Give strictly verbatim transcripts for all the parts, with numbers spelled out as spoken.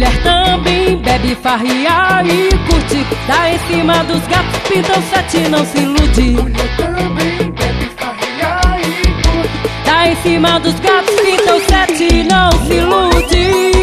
Mulher também bebe, farria e curte. Tá em cima dos gatos, pinta o sete, não se ilude. Mulher também bebe, farria e curte. Tá em cima dos gatos, pinta o sete, não se ilude.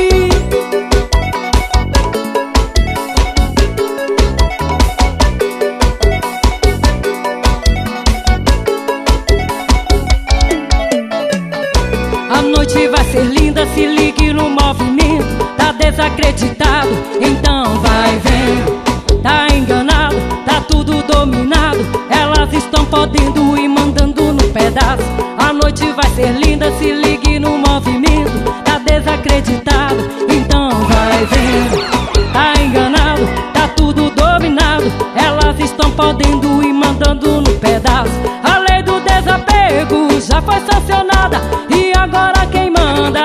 A noite vai ser linda, se ligue no movimento. Tá desacreditado, então vai vendo. Tá enganado, tá tudo dominado. Elas estão podendo e mandando no pedaço. A noite vai ser linda, se ligue no movimento. Tá desacreditado, então vai vendo. Tá enganado, tá tudo dominado. Elas estão podendo e mandando no pedaço. A lei do desapego já foi sancionada e agora quem manda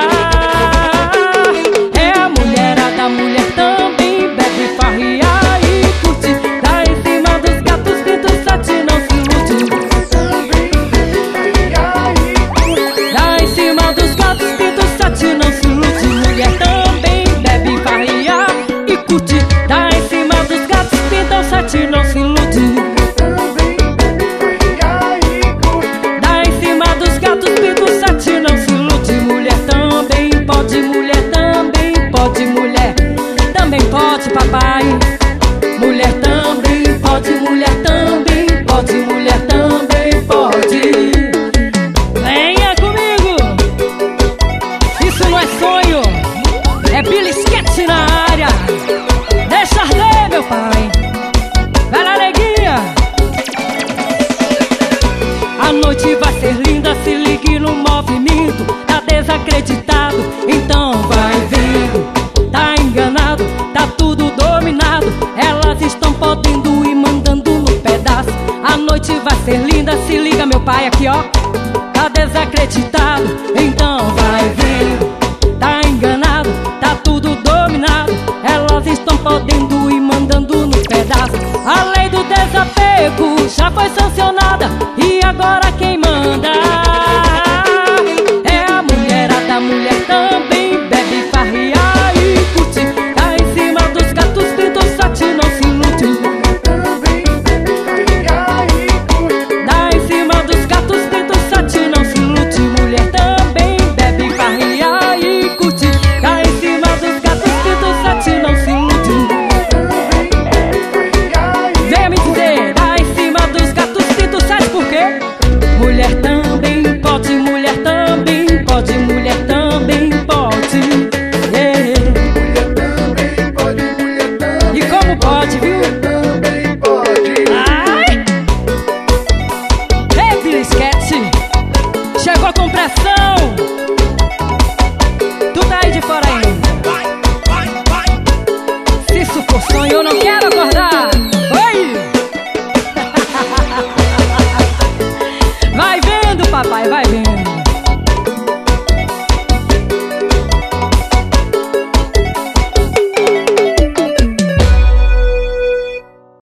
é a mulherada. Mulher também bebe, farria e curte. Tá em cima dos gatos, pinta o sete, não se ilude. Tá em cima dos gatos, pinta o sete, não se ilude. Mulher também bebe, farria e curte. Tá em cima dos gatos, pinta o sete, não se ilude. Tá em cima dos gatos, pinta o sete, não se ilude. Mulher também pode, mulher também pode, mulher também pode, papai. Mulher também pode, mulher também pode, mulher também pode. Venha comigo, isso não é sonho, é Billy Sketch na área. Deixa arder, meu pai, vai na neguinha. A noite vai ser linda, se ligue no movimento. Tá desacreditado, então vai vendo. Tá enganado, tá tudo dominado. Elas estão podendo e mandando no pedaço. A noite vai ser linda, se liga, meu pai, aqui ó. Tá desacreditado, então vai vendo. Tá enganado, tá tudo dominado. Elas estão podendo e mandando no pedaço. A lei do desapego já foi sancionada e agora quem manda é a mulherada. Mulher também bebe, farria e curte. Tá em cima dos gatos, pinta o sete, não se ilude. Tá em cima dos gatos, pinta o sete, não se ilude. Mulher também bebe, farria e curte. Tá em cima dos gatos, pinta o sete, não se ilude. Venha me dizer, tá em cima dos gatos, pinta o sete, por quê? Mulher também pode, mulher também pode, mulher também pode. Yeah. Mulher também pode, mulher também. E como pode, viu? Também pode. Ai! Ei, Billy Sketch, chegou com pressão. Tu tá aí de fora ainda. Se isso for sonho, eu não quero.